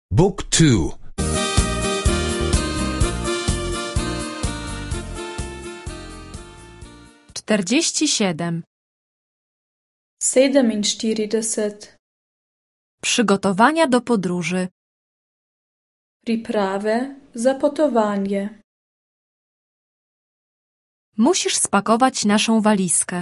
Book 2. 47. 47. Przygotowania do podróży. Priprave za potovanje. Musisz spakować naszą walizkę.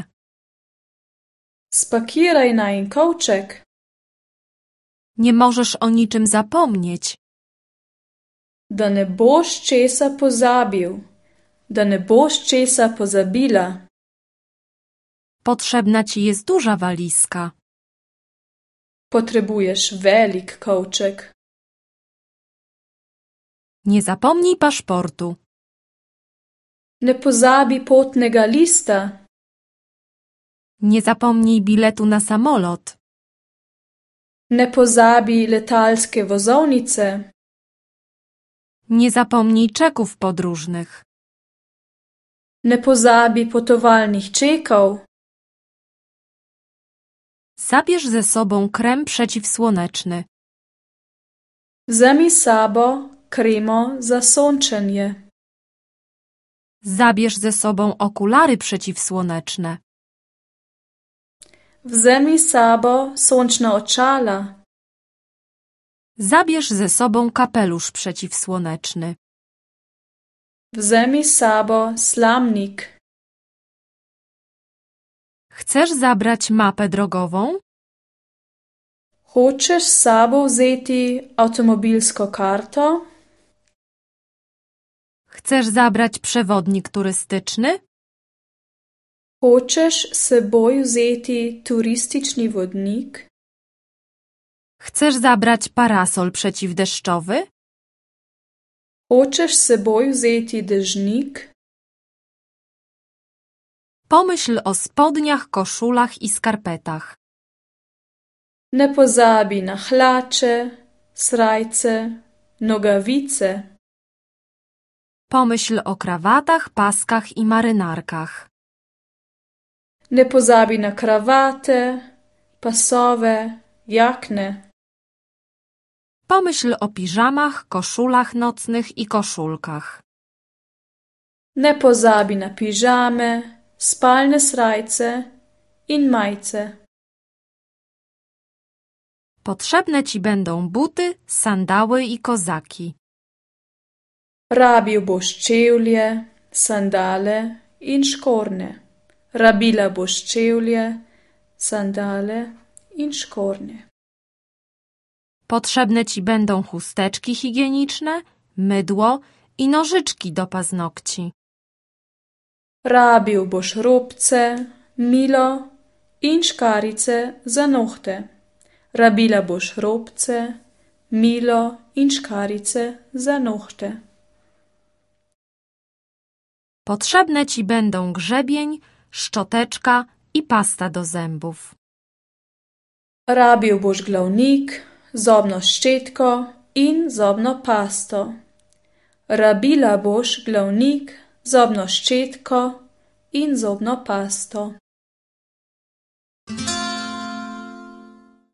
Spakiraj najin kovček. Nie możesz o niczym zapomnieć. Da ne boš česa pozabil. Da ne boš česa pozabila. Potrzebna ci jest duża walizka. Potrebuješ velik kovček. Nie zapomnij paszportu. Ne pozabi potnega lista. Nie zapomnij biletu na samolot. Ne pozabi letalske vozovnice. Nie zapomnij czeków podróżnych. Ne pozabi potovalnih čekov. Zabierz ze sobą krem przeciwsłoneczny. Vzemi s sabo kremo za sončenje. Zabierz ze sobą okulary przeciwsłoneczne. Vzemi s sabo sončna očala. Zabierz ze sobą kapelusz przeciwsłoneczny. Vzemi s sabo slamnik. Chcesz zabrać mapę drogową? Hočeš s sabo vzeti avtomobilsko karto? Chcesz zabrać przewodnik turystyczny? Hočeš s seboj vzeti turistični vodnik? Chcesz zabrać parasol przeciwdeszczowy? Hočeš s seboj vzeti dežnik? Pomyśl o spodniach, koszulach i skarpetach. Ne pozabi na hlače, srajce, nogavice. Pomyśl o krawatach, paskach i marynarkach. Ne pozabi na kravate, pasove, jakne. Pomyśl o piżamach, koszulach nocnych i koszulkach. Ne pozabi na pižame, spalne srajce in majce. Potrzebne ci będą buty, sandały i kozaki. Rabil boš čevlje, sandale in škornje. Rabila boš čevlje, sandale in škornje. Potrzebne ci będą chusteczki higieniczne, mydło i nożyczki do paznokci. Rabil boš robce, milo in škarice za nohte. Rabila boš robce, milo in škarice za nohte. Potrzebne ci będą grzebień, szczoteczka i pasta do zębów. Rabil boš glavnik, zobno ščetko in zobno pasto. Rabila boš glavnik, zobno ščetko in zobno pasto.